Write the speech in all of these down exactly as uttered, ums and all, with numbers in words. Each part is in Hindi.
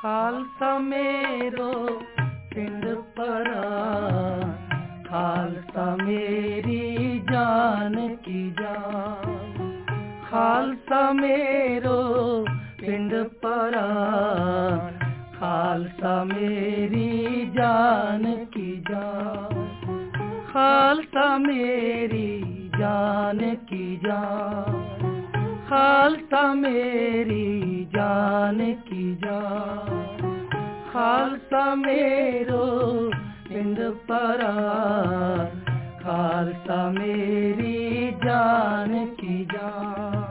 खालसा मेरो पिंड परान, खालसा मेरी जान की जान। खालसा मेरो पिंड परान, खालसा मेरी जान की जान। खालसा मेरी जान की जान, खालसा मेरी जान की जान। खालसा मेरो पिंड परान, खालसा मेरी जान की जान।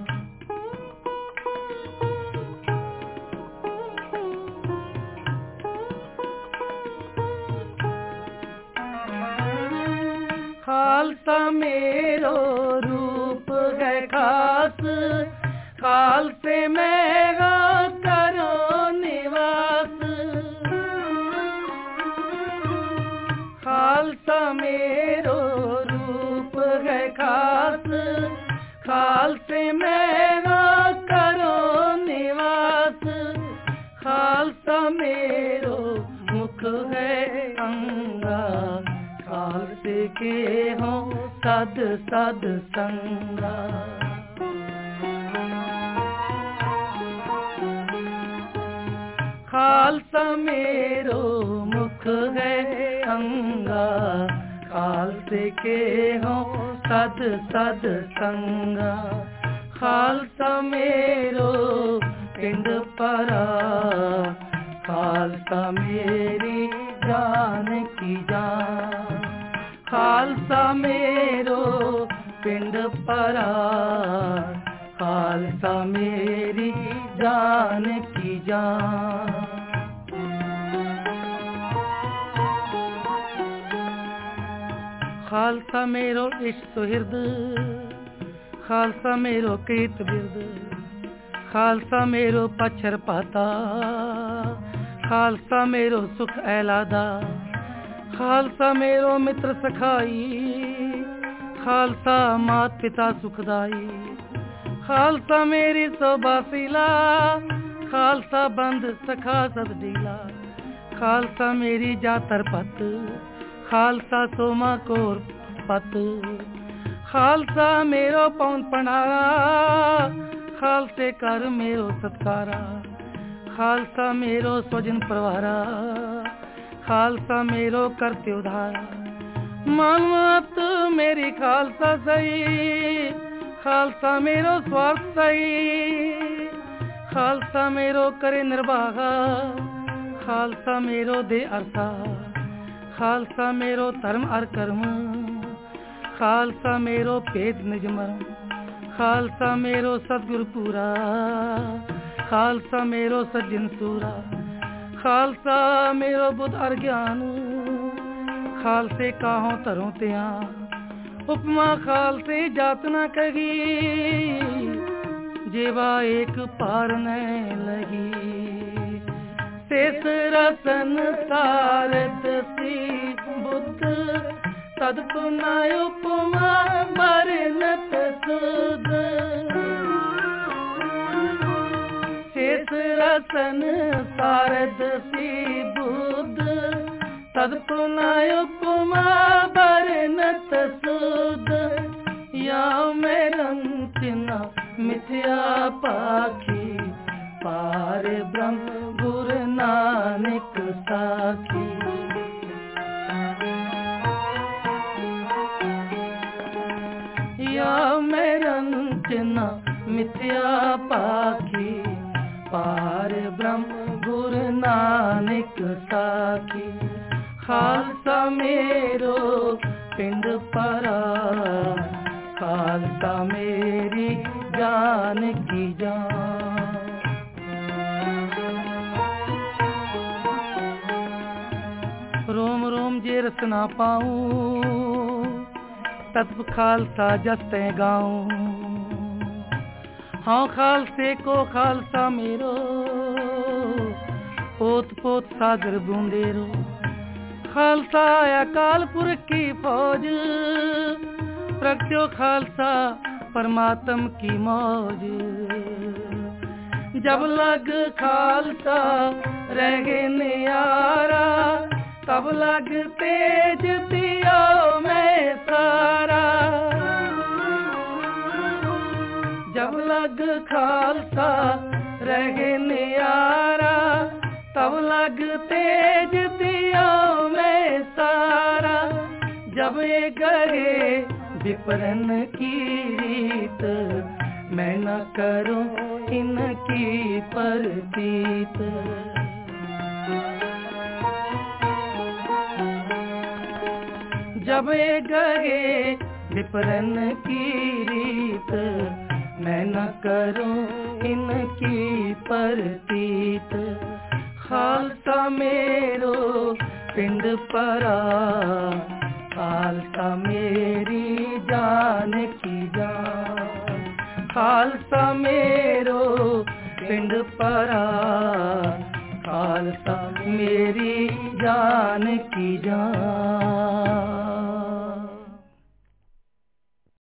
खालसा मेरो रूप है खास, खालसे मैं करो निवास। खालसा मेरो रूप है खास, खालसे मैं करो निवास। खालसा मेरो मुख है अंगा, खालसे के हो सद सद संगा। खालसा मेरो मुख है अंगा, खालसे के हो सद सद संगा। खालसा मेरो पिंड परान, खालसा मेरी जान की जान। खालसा मेरो पिंड परान, खालसा मेरी जान की जान। खालसा मेरो इष्ट सुहृद, खालसा मेरो कृत बिरद। खालसा मेरो पच्छर पाता, खालसा मेरो सुख ऐलादा। खालसा मेरो मित्र सखाई, खालसा मात पिता सुखदाई। खालसा मेरी सोबासीला, खालसा बंद सखा सद डीला। खालसा मेरी जातर पत, खालसा सोमा कोर पत। खालसा मेरो पौन पनारा, खालसे कर मेरो सत्कारा। खालसा मेरो स्वजन परवारा, खालसा मेरो करते उधारा। मनमत मेरी खालसा सही, खालसा मेरो स्वार्थ सही। खालसा मेरो करे निर्वाहा, खालसा मेरो दे अर्था। खालसा मेरो धर्म अर कर्म, खालसा मेरो भेद निज मर्म। खालसा मेरो सतगुरु पूरा, खालसा मेरो सज्जन सूरा। खालसा मेरो बुद्ध अर ज्ञान, खालसे काहों तरों त्या। उपमा खालसे जात न कही, जेवा एक पार न लगी। शेष रसन सारद सी बुद्ध, तदपुना उपमा बरनत सुध। शेष रसन सारद सी बुद्ध, तदपुना उपमा बरनत सुध। या मैं रंचना मिथ्या पाखी, पार ब्रह्म गुरु नानक साखी। या मैं रंचना मिथ्या पाखी, पार ब्रह्म गुरु नानक साखी। खालसा मेरो पिंड परान, खालसा मेरी जान की जान। रोम रोम जे रस ना पाऊं, तत्व खालसा जस्ते गाऊं। हाँ खालसे को खालसा मेरो, पोत पोत सागर बूंदेरो। खालसा अकाल पुरख की फौज, प्रगट्यो खालसा परमात्म की मौज। जब लग खालसा रह गए नियारा, तब लग तेज दिया मैं सारा। जब लग खालसा रह गए नियारा, तब लग तेज दिया मैं सारा। जब ये गए विपरन की रीत, मैं न करूं इनकी परतीत। जब ये गए विपरन की रीत, मैं न करूं इनकी परतीत। खालसा मेरो पिंड परा, खालसा मेरी जान की जान। खालसा मेरो पिंड परा, खालसा मेरी जान की जान।